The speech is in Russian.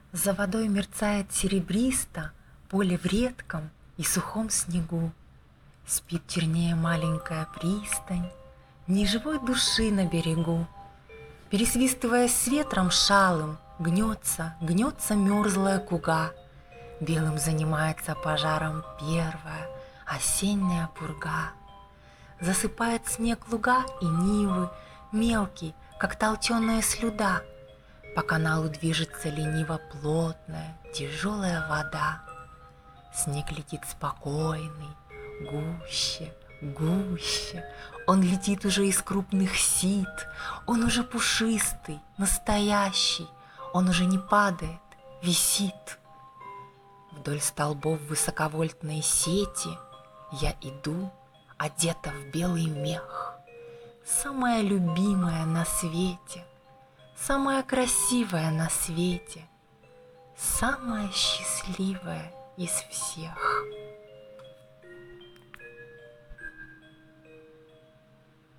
За водой мерцает серебристо поле в редком и сухом снегу. Спит чернее маленькая пристань, ни живой души на берегу. Пересвистывая с ветром шалым, гнется мерзлая куга. Белым занимается пожаром первая осенняя пурга. Засыпает снег луга и нивы, мелкий, как толченая слюда. По каналу движется лениво плотная, тяжелая вода. Снег летит спокойный, гуще, гуще. Он летит уже из крупных сит, он уже пушистый, настоящий. Он уже не падает, висит. Вдоль столбов высоковольтной сети я иду, одета в белый мех. Самая любимая на свете, самая красивая на свете, самая счастливая из всех.